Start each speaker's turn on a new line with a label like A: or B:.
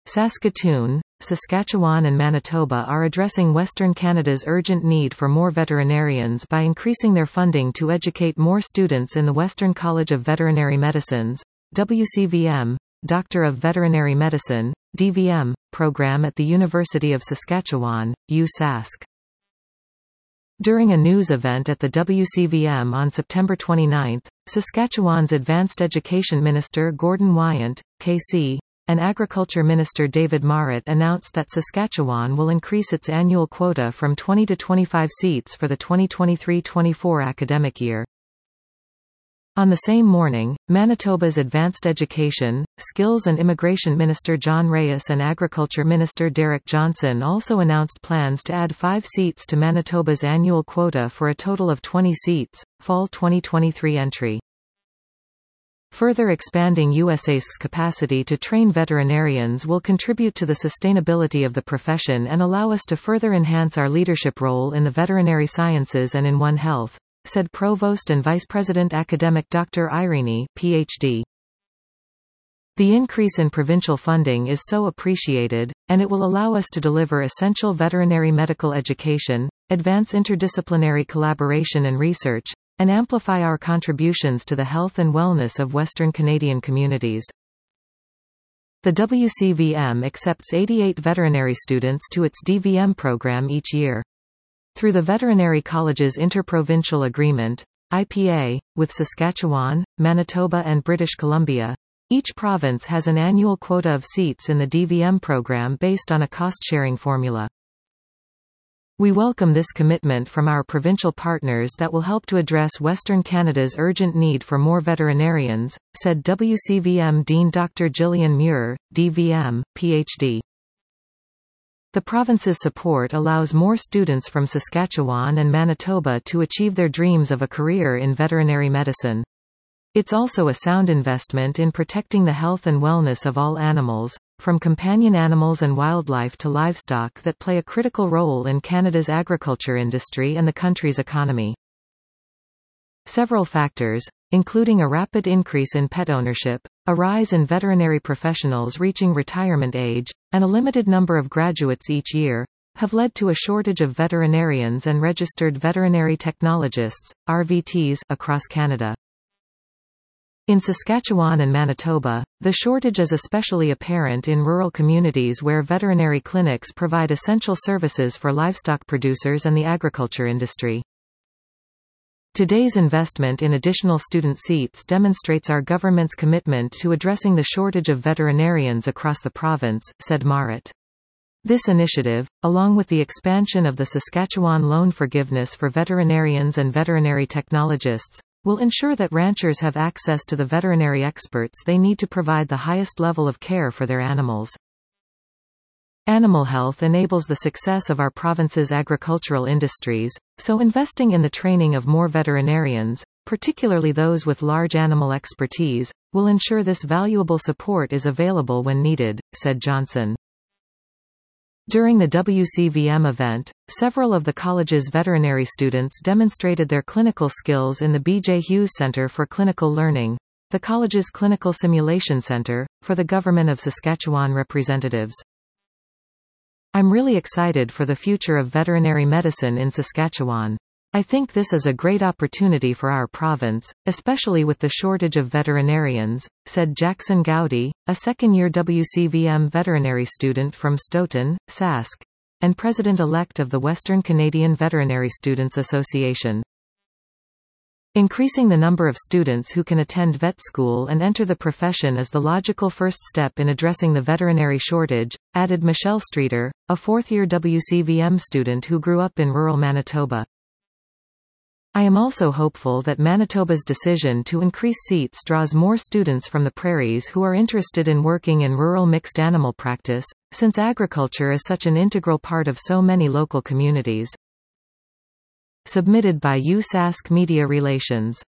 A: Saskatoon, Saskatchewan and Manitoba are addressing Western Canada's urgent need for more veterinarians by increasing their funding to educate more students in the Western College of Veterinary Medicine's WCVM, Doctor of Veterinary Medicine, DVM, program at the University of Saskatchewan, USask. During a news event at the WCVM on September 29, Saskatchewan's Advanced Education Minister Gordon Wyant, KC, and Agriculture Minister David Marit announced that Saskatchewan will increase its annual quota from 20 to 25 seats for the 2023-24 academic year. On the same morning, Manitoba's Advanced Education, Skills and Immigration Minister John Reyes and Agriculture Minister Derek Johnson also announced plans to add 5 seats to Manitoba's annual quota for a total of 20 seats, fall 2023 entry. Further expanding USASC's capacity to train veterinarians will contribute to the sustainability of the profession and allow us to further enhance our leadership role in the veterinary sciences and in One Health, said Provost and Vice President Academic Dr. Irene, Ph.D. The increase in provincial funding is so appreciated, and it will allow us to deliver essential veterinary medical education, advance interdisciplinary collaboration and research, and amplify our contributions to the health and wellness of Western Canadian communities. The WCVM accepts 88 veterinary students to its DVM program each year. Through the Veterinary Colleges Interprovincial Agreement, IPA, with Saskatchewan, Manitoba and British Columbia, each province has an annual quota of seats in the DVM program based on a cost-sharing formula. We welcome this commitment from our provincial partners that will help to address Western Canada's urgent need for more veterinarians, said WCVM Dean Dr. Gillian Muir, DVM, Ph.D. The province's support allows more students from Saskatchewan and Manitoba to achieve their dreams of a career in veterinary medicine. It's also a sound investment in protecting the health and wellness of all animals, from companion animals and wildlife to livestock that play a critical role in Canada's agriculture industry and the country's economy. Several factors, including a rapid increase in pet ownership, a rise in veterinary professionals reaching retirement age, and a limited number of graduates each year, have led to a shortage of veterinarians and registered veterinary technologists, RVTs, across Canada. In Saskatchewan and Manitoba, the shortage is especially apparent in rural communities where veterinary clinics provide essential services for livestock producers and the agriculture industry. Today's investment in additional student seats demonstrates our government's commitment to addressing the shortage of veterinarians across the province, said Marit. This initiative, along with the expansion of the Saskatchewan loan forgiveness for veterinarians and veterinary technologists, will ensure that ranchers have access to the veterinary experts they need to provide the highest level of care for their animals. Animal health enables the success of our province's agricultural industries, so investing in the training of more veterinarians, particularly those with large animal expertise, will ensure this valuable support is available when needed, said Johnson. During the WCVM event, several of the college's veterinary students demonstrated their clinical skills in the B.J. Hughes Centre for Clinical Learning, the college's clinical simulation center, for the Government of Saskatchewan representatives. I'm really excited for the future of veterinary medicine in Saskatchewan. I think this is a great opportunity for our province, especially with the shortage of veterinarians, said Jackson Gowdy, a second-year WCVM veterinary student from Stoughton, Sask, and president-elect of the Western Canadian Veterinary Students Association. Increasing the number of students who can attend vet school and enter the profession is the logical first step in addressing the veterinary shortage, added Michelle Streeter, a fourth-year WCVM student who grew up in rural Manitoba. I am also hopeful that Manitoba's decision to increase seats draws more students from the prairies who are interested in working in rural mixed animal practice, since agriculture is such an integral part of so many local communities. Submitted by USask Media Relations.